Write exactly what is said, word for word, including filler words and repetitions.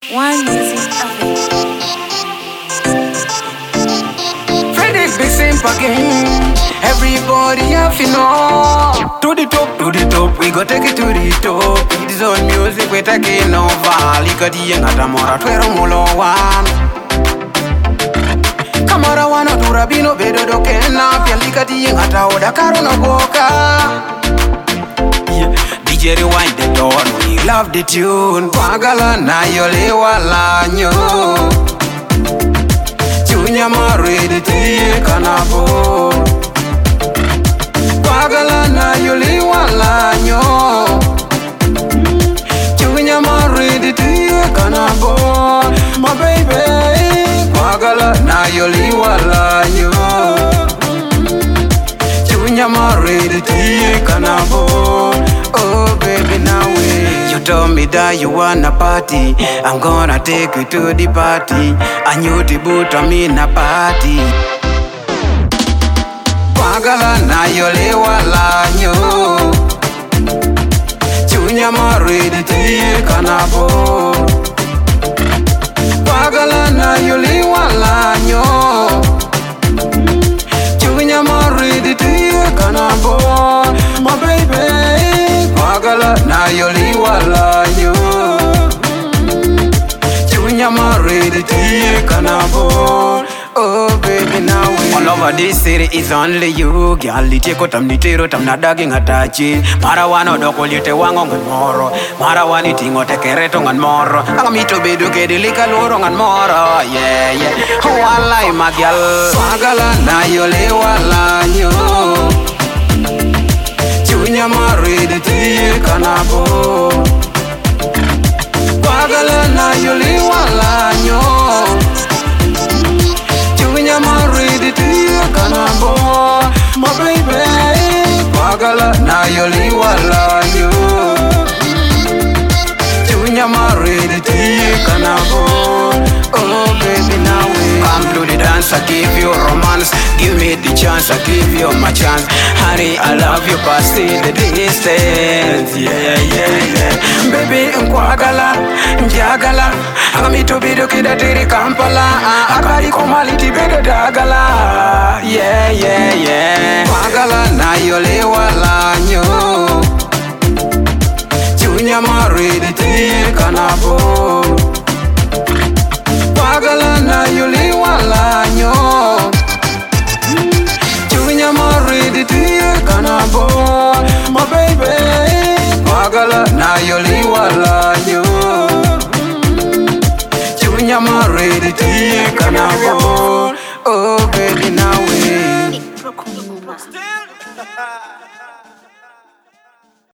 One music available. Frederick be simple again. Everybody have to know. To the top, to the top, we go take it to the top. It is all music we taking over. Lika di yang ada mora twero mulo wan. Kamara wana turabino bedo dokena. Pia lika di yang ada oda karo no boka. Yeah. D J rewind the door, we love the tune. Pagala na yole wala nyo. Chunya marede tiye kanabo. Pagala na yole wala nyo. Chunya marede tiye kanabo. My baby. Pagala na yole wala nyo. Chunya marede tiye kanabo. Oh baby, now we. You told me that you wanna party. I'm gonna take you to the party. And you the boot on me na party. Pagala na yole wala nyo. Chunya marede tiye kanabo. Pagala na yole wala nyo. Chunya marede tiye kanabo. My baby. Pagala na yoli wala nyo. Chunya marede tiye kanabo. Oh baby now we. All over this city is only you. Gyali teko tam nitero tam nadagi ngatachi. Mara wano doko lite wango ngan moro. Mara wani tingo tekereto ngan moro. Anga mito bedu kedilika loro ngan moro. Yeah yeah. Walai magyal. Pagala na yoli wala nyo. Chunya marede tiye kanabo. Pagala na yoli wala nyo. Chunya marede tiye kanabo. My baby. Pagala na yoli wala nyo. Chunya marede tiye kanabo. Oh baby now we. Come to the dance, I give you romance. Give me the chance, I give you my chance. Honey, I love you past the distance. Yeah, yeah, yeah. Baby, nkwagala, njagala. Agamito bido kida tiri Kampala. Akari komali tibedo dagala. Yeah, yeah, yeah. Pagala na yole wala nyo. Chunya marede tiye kanabo. Pagala na yole wala nyo. Chunya marede tiye kanabo. My baby. Pagala na yole wala nyo. Chunya marede tiye kanabo. Oh baby now we. Still